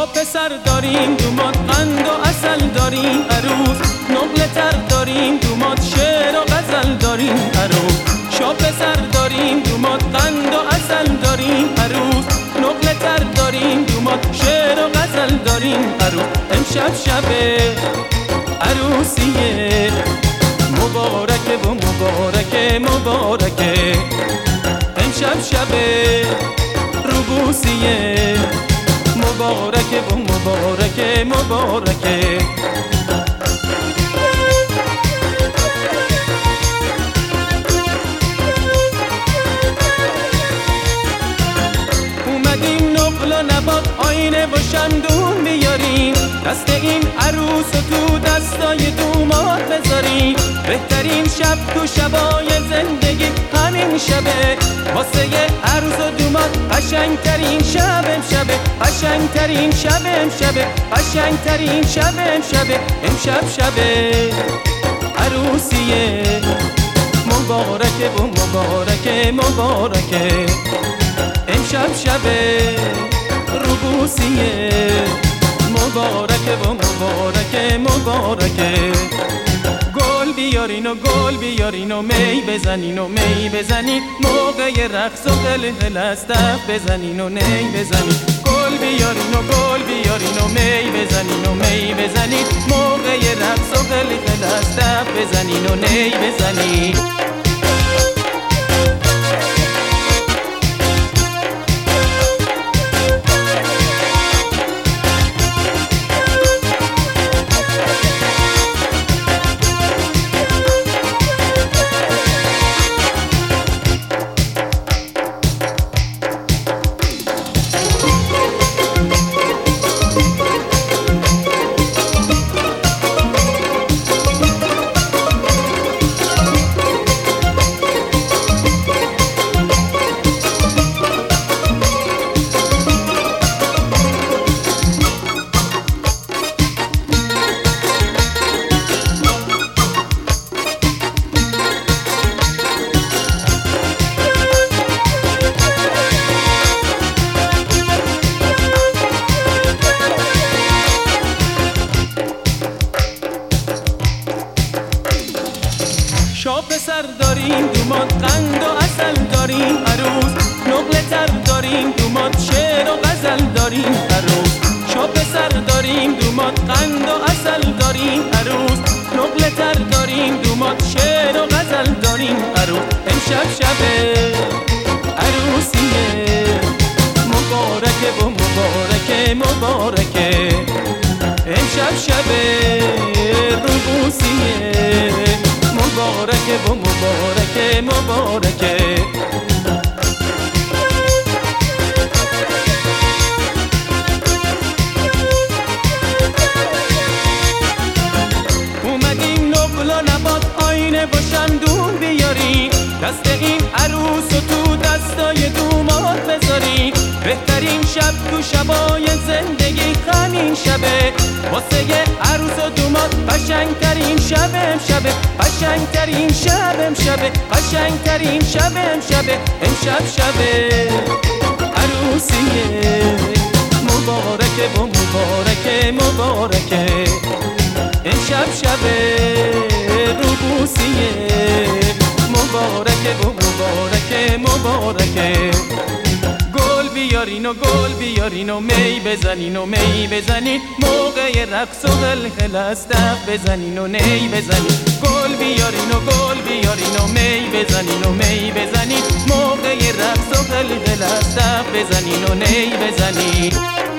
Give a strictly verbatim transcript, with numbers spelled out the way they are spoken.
پسر داریم دومات قند و اصل داریم عروس، نقل تر داریم دومات شعر و غزل داریم عروس. شا پسر داریم دومات قند و اصل داریم عروس، نقل تر داریم دومات شعر و غزل داریم عروس. امشب شب عروسیه مبارکه و مبارکه مبارکه، امشب شب روبوسیه مبارکه و مبارکه مبارکه. اومدیم نقل و نبات آینه و شمدون بیاریم، دست این عروس و تو دستای دومات بذاریم. بهترین شب تو شبای زندگی همین شبه، واسه یه عروس و دومات قشنگترین شب امشبه، قشنگترین شب امشبه، قشنگترین شب امشبه. امشب شبه عروسیه مبارکه و مبارکه مبارکه، امشب شبه روبوسیه مبارکه و مبارکه مبارکه. گل بیارین و گل بیارین و می بزنین و می بزنین، موقع رقص و قلقل از دف بزنین و نی بزنین. گل بیارین و گل بیارین و می بزنین و می بزنین، موقع رقص و قلقل از دف بزنین و نی بزنین. شا پسر داریم دومات قند و اصل داریم عروس، نقل تر داریم دومات شعر و غزل داریم عروس. شا پسر داریم دومات قند و اصل داریم عروس، نقل تر داریم دومات شعر و غزل داریم عروس. امشب شب عروسیه مبارکه و مبارکه مبارکه، امشب شب روبوسیه مبارکه و مبارکه مبارکه. اومدیم نقل و نبات آینه و شمدون بیاریم، دست این عروس و تو دستای دومات بذاریم. بهترین شب تو شبای زندگی همین شبه، واسه یه عروس و دومات قشنگترین شب امشبه، قشنگترین شب امشبه، قشنگترین شب امشبه. امشب شبه عروسیه مبارکه و مبارکه مبارکه، امشب شبه روبوسیه مبارکه و مبارکه مبارکه. گل بیارین و گل بیارین و می بزنین و می بزنین، موقع رقص و قلقل از دف بزنین و نی بزنین. گل بیارین و گل بیارین و می بزنین و می بزنین، موقع رقص و قلقل از دف بزنین و نی بزنین.